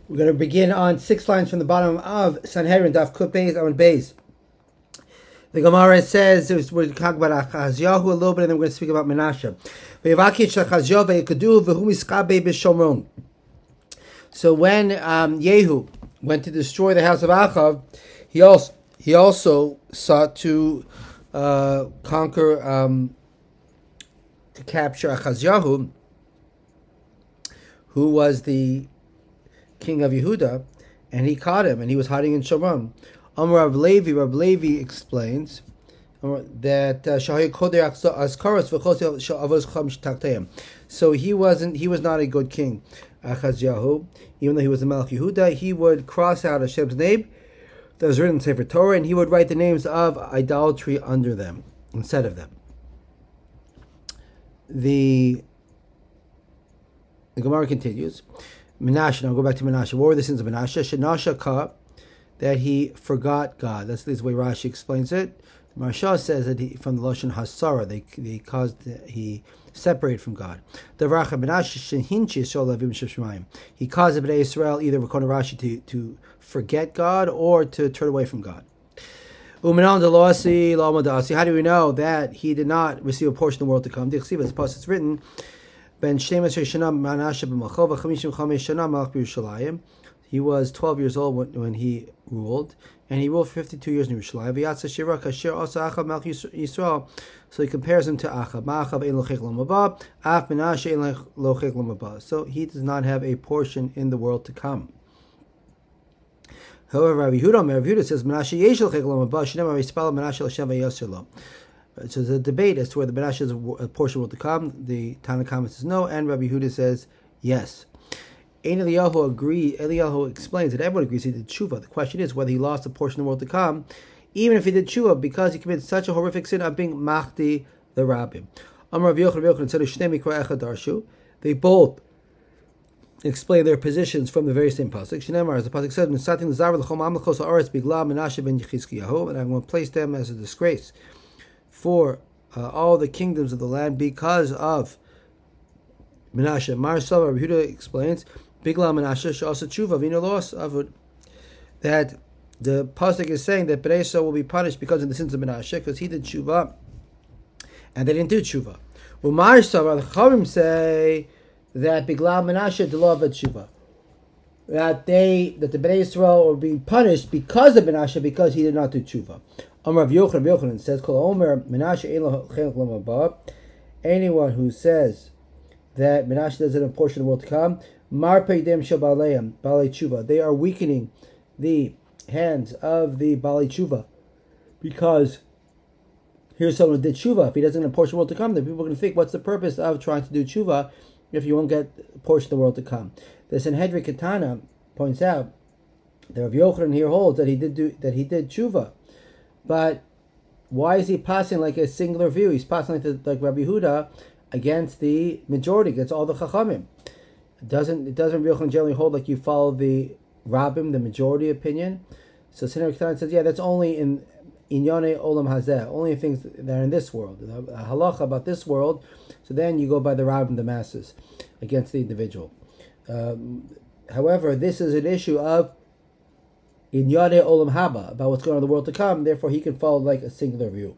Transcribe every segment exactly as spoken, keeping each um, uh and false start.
We're going to begin on six lines from the bottom of Sanhedrin, Daf Kut Beis Amud Beis. The Gemara says, we're talking about Achazyahu a little bit, and then we're going to speak about Menashe. So when um, Yehu went to destroy the house of Achav, he also he also sought to uh, conquer, um, to capture Achazyahu, who was the king of Yehuda, and he caught him, and he was hiding in Shomron. Amar Rav Levi, Rav Levi explains that uh, so he wasn't, he was not a good king, Achazyahu, even though he was the Melech Yehuda. He would cross out Hashem's name that was written in Sefer Torah, and he would write the names of idolatry under them, instead of them. The, the Gemara continues. Menashe, now I'll go back to Menashe. What were the sins of Menashe? Shenasha ka, that he forgot God. That's the way Rashi explains it. Marsha says that he, from the Lashon Hasara, they they caused he separated from God. The Racha Menashe shehinchi Yisrael levim sheshmayim. He caused Bnei Israel, either according to Rashi, to to forget God or to turn away from God. Umenan delasi lamadasi. How do we know that he did not receive a portion of the world to come? The Chsiva, as post it's written. He was twelve years old when, when he ruled, and he ruled for fifty-two years in Yerushalayim. So he compares him to Achav. So he does not have a portion in the world to come. However, Rabbi Yehuda, Rabbi Yehuda says, so there's a debate as to whether Menashe's portion will to come. The Tanakh says no, and Rabbi Yehuda says yes. Ein Eliyahu agree. Eliyahu explains that everyone agrees he did tshuva. The question is whether he lost a portion of the world to come, even if he did tshuva, because he committed such a horrific sin of being machdi the rabbim. Amar Rav Yochanan, Rav Yochanan said, "Shnei mikra echad darshu." They both explain their positions from the very same pasuk. Shneimar, as the pasuk says, "Misatin l'zar l'chol mamlechos haaretz bigla Menashe ben Yechizkiyahu," and I'm going to place them as a disgrace for uh, all the kingdoms of the land because of Menashe. Mar Sava, Rabbi Yehuda explains, Bigla Menashe she'asa tshuva v'ino loss avud, that the pasuk is saying that Bnei Yisrael will be punished because of the sins of Menashe, because he did tshuva and they didn't do tshuva. Well, Mar Sava, the Chavim say that Bigla Menashe delav tshuva, that they that the Bnei Yisrael will be punished because of Menashe, because he did not do tshuva. Amar Rav Yochanan, Rav Yochanan says, "Kol Omer Menashe ein lo chelek l'mabah." Anyone who says that Menashe doesn't have a portion of the world to come, Mar peidem shel baleim balei tshuva. They are weakening the hands of the balei tshuva, because here's someone who did tshuva. If he doesn't have a portion of the world to come, then people are going to think, what's the purpose of trying to do tshuva if you won't get a portion of the world to come? The Sanhedrin Ketana points out that Rav Yochanan here holds that he did do that he did tshuva. But why is he passing like a singular view? He's passing like, the, like Rabbi Yehuda against the majority, against all the Chachamim. It doesn't it doesn't Rabbi Yochanan generally hold like you follow the Rabbim, the majority opinion? So Sanhedrin Ketana says, yeah, that's only in Inyane Olam Hazeh, only in things that are in this world, the halacha about this world. So then you go by the Rabbim, the masses, against the individual. Um, however, this is an issue of in Yadeh Olam Haba, about what's going on in the world to come, therefore he can follow like a singular view.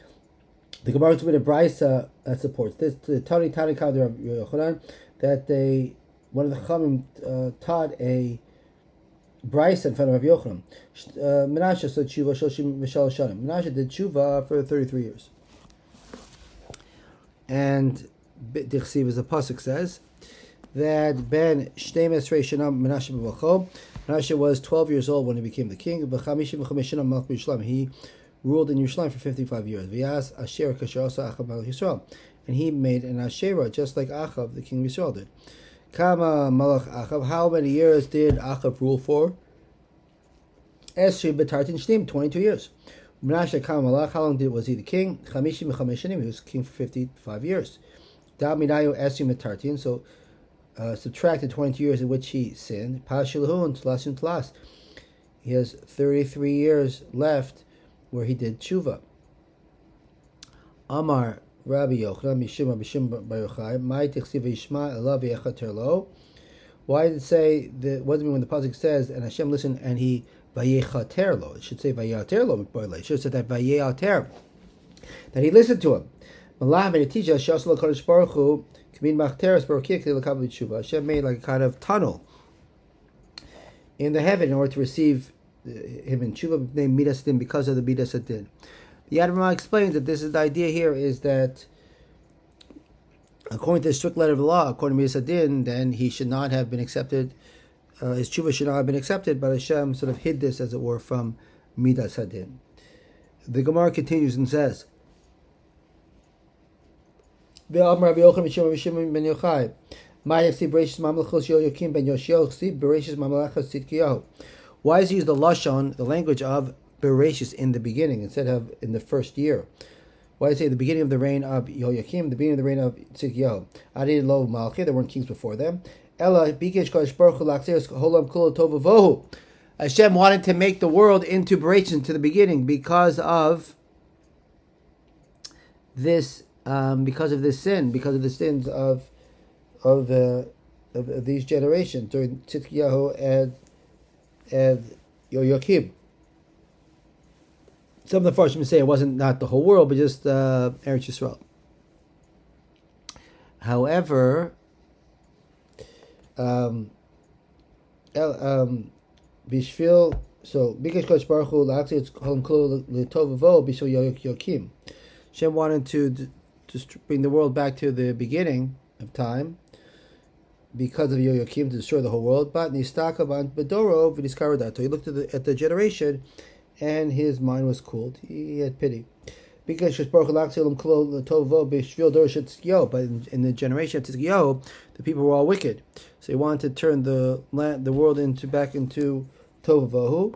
The Gemara is with a brisa that supports this. The Tani Tani Kader of Yochanan, that they one of the Chachamim uh, taught a brisa in front of Rav Yochanan. Uh, Menashe said tshuva shoshim v'shalosh shanim. Menashe did tshuva for thirty-three years, and Dichsiv, as the pasuk says, that ben shtei mesrei shana Menashe b'malcho. Menashe was twelve years old when he became the king. He ruled in Yerushalayim for fifty-five years. And he made an Asherah just like Achav, the king of Yisrael, did. Kama Malach Achav. How many years did Achav rule for? Esri Betartin Shnim, twenty-two years. Menashe Kama Malach. How long did was he the king? Chamishim Chamishim. He was king for fifty-five years. Da Minayu Esri Betartin. So Uh, subtracted twenty-two years in which he sinned. He has thirty-three years left where he did tshuva. Amar Rabbi Yochanan Mishum Bishum Bar Yochai Mai Tichsiv Yishma Elav Yechater Lo. Why did it say that? What does it mean when the pasuk says and Hashem listened and he vayechater lo? It should say vayechater lo. It should have said that vayechater, that he listened to him. Hashem made like a kind of tunnel in the heaven in order to receive him in tshuva named midas din because of the midas din. The Adamah explains that this is the idea here is that according to the strict letter of the law, according to midas din, then he should not have been accepted. Uh, his tshuva should not have been accepted, but Hashem sort of hid this, as it were, from midas din. The Gemara continues and says, "The Amar Rabbi Yochanan Mishim Mishim ben Yochai, Ma'yavsi Bereshis Mamlechos Yoyakim ben Yoshio Chsi Bereshis Mamlechos Tzidkiyahu." Why does he use the lashon, the language of Bereshis in the beginning instead of in the first year? Why does he say the beginning of the reign of Yoyakim, the beginning of the reign of Tzidkiyahu? Adin lo Malchi, there weren't kings before them. Ella Bikesh Kodesh Baruch Hu Lakseres Holam Kol Tovavu. Hashem wanted to make the world into Bereshis, into the beginning, because of this. Um, because of this sin, because of the sins of of, uh, of, of these generations during Tzidkiyahu and and Yoyakim. Some of the Farshim say it wasn't not the whole world, but just uh, Eretz Yisrael. However, um, um, Bishvil, so Bikesh Kodesh Baruch Hu La'atzir Cholam Kol L'Tovavo Bishvil Yoyakim. Hashem wanted to to bring the world back to the beginning of time because of Yoyakim to destroy the whole world. But Nistakavan Bedoro V'Niskaradat. He looked at the at the generation, and his mind was cooled. He had pity. Because But in, in the generation of Tzidkiyahu, the people were all wicked. So he wanted to turn the land, the world into back into Tovahu,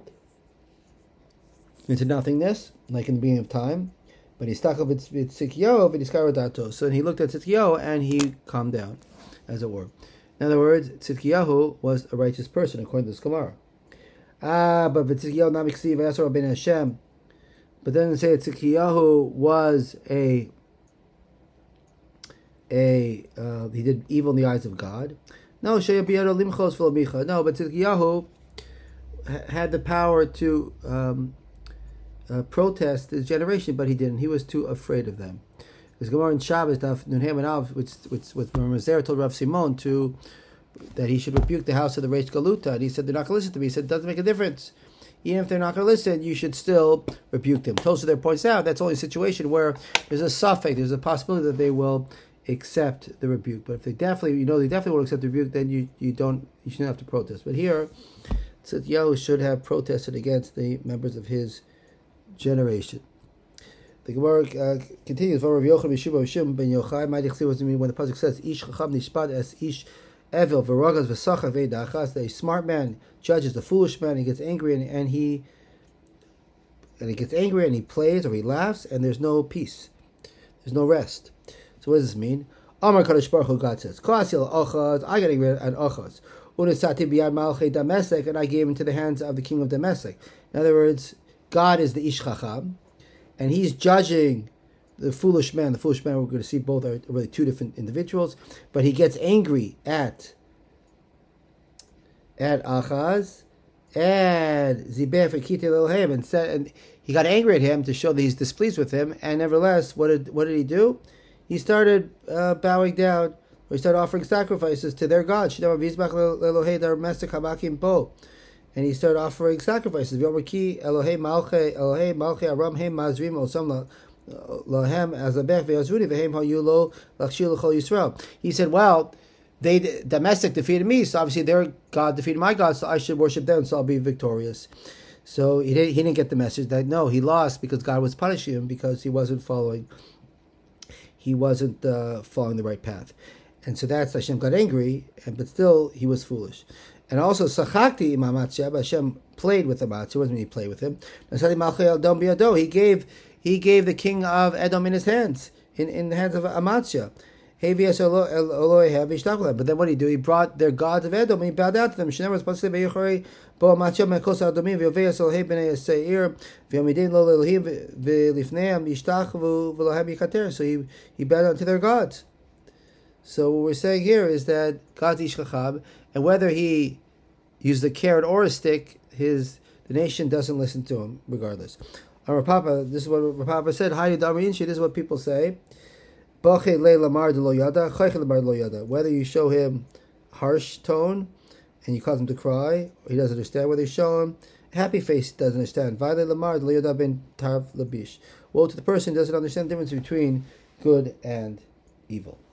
into nothingness, like in the beginning of time. But he stuck up with Tzidkiyahu, but he Niskaradat. So he looked at Tzidkiyahu and he calmed down, as it were. In other words, Tzidkiyahu was a righteous person, according to this Gemara. Ah, but Tzidkiyahu Namiksiv Asar Ben Hashem. But then they say that Tzidkiyahu was a a uh, he did evil in the eyes of God. No, no, but Tzidkiyahu had the power to um, uh, protest his generation, but he didn't. He was too afraid of them. There's Gemara in Shabbos, Nunhem and Av, which which with Ramezer told Rav Simon to that he should rebuke the house of the Reish Galuta, and he said they're not going to listen to me. He said it doesn't make a difference. Even if they're not going to listen, you should still rebuke them. Tosfos there points out that's only a situation where there's a suffix, there's a possibility that they will accept the rebuke. But if they definitely, you know, they definitely will accept the rebuke, then you, you don't, you shouldn't have to protest. But here, Tzidkiyahu should have protested against the members of his generation. The Gemara uh, continues. When the pasuk says, "Ish chacham nishpat es ish evil v'ragas v'sachar ve'dachas," the smart man judges the foolish man. He gets angry and, and he and he gets angry and he plays or he laughs, and there's no peace. There's no rest. So what does this mean? Amar Kadosh Baruch Hu, God says, I got angry at Achaz. Unisati biyad malchei Damasek, and I gave him to the hands of the king of Damasek. In other words, God is the Ish Chacham, and he's judging the foolish man. The foolish man, we're going to see both are really two different individuals, but he gets angry at at Achaz and Zibeh Fakite Elohim, and said, and he got angry at him to show that he's displeased with him. And nevertheless, what did what did he do? He started uh, bowing down, or he started offering sacrifices to their God. And he started offering sacrifices. He said, well, they Damasek defeated me, so obviously their God defeated my God, so I should worship them, so I'll be victorious. So he didn't, he didn't get the message that no, he lost because God was punishing him because he wasn't following he wasn't uh, following the right path. And so that's Hashem got angry, and but still he was foolish. And also Sachakti im Amatzia, Hashem played with Amatzia. What does it mean he played with him? He gave he gave the king of Edom in his hands, in, in the hands of Amatzia. But then what did he do? He brought their gods of Edom and he bowed down to them. So he, he bowed down to their gods. So what we're saying here is that God's Ish Chacham, and whether he used a carrot or a stick, his the nation doesn't listen to him regardless. Our Papa, this is what Rav Papa said. Hayu Damar Inshi. This is what people say. Whether you show him harsh tone and you cause him to cry, or he doesn't understand. Whether you show him a happy face, he doesn't understand. Woe to the person who doesn't understand the difference between good and evil.